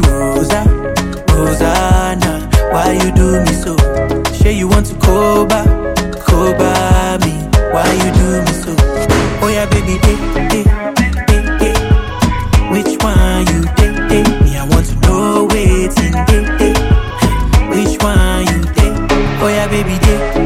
Rosa, Rosanna, why you do me so? Say you want to Koba, Koba me, why you do me so? Oh yeah, baby, which one you take? Me, I want to know waiting, which one you take? Oh yeah, baby,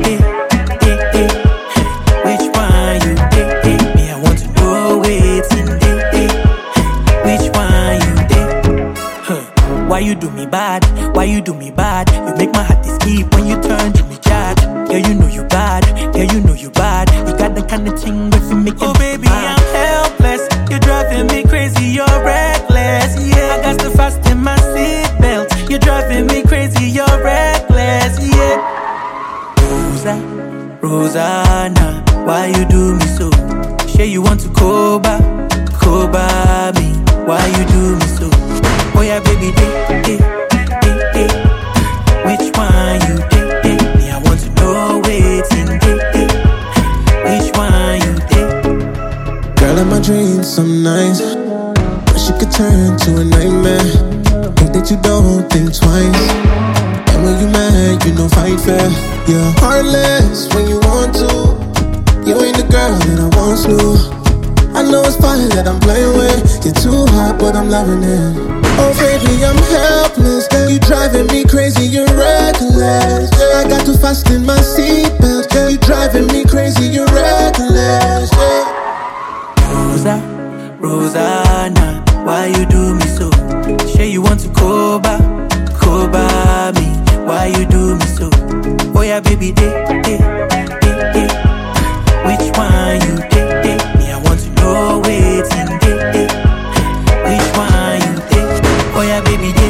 which one you take? Me, I want to know waiting, which one you take? Why you do me bad? Why you do me bad? You make my heart skip when you turn to me charge. Girl, you know you bad. Girl, you know you bad. You got the kind of thing that you make. Oh baby, I'm helpless. You're driving me crazy. You're reckless. Yeah, I got to fasten my seatbelt. You're driving me crazy. You're reckless. Yeah. Rosa, Rosanna, why you do me so? Say you want to Koba, Koba me. Why you do me so? Oh yeah, baby, which one you take? Me, I want to know waiting, which one you take? Girl, in my dreams, some nights wish it could turn to a nightmare. Think that you don't think twice, and when you mad, you know fight fair. You're heartless when you want to. You ain't the girl that I once knew. I know it's fire that I'm playing with. You're too hot, but I'm loving it. Oh baby, I'm helpless. You driving me crazy, you're reckless. I got to fasten my seatbelt. You driving me crazy, you're reckless. Rosa, Rosanna, why you do me so? Say you want to Koba, Koba me. Why you do me so? Oh yeah, baby, which one you take? Me, I want to know waiting, which one you take? Oh yeah, baby,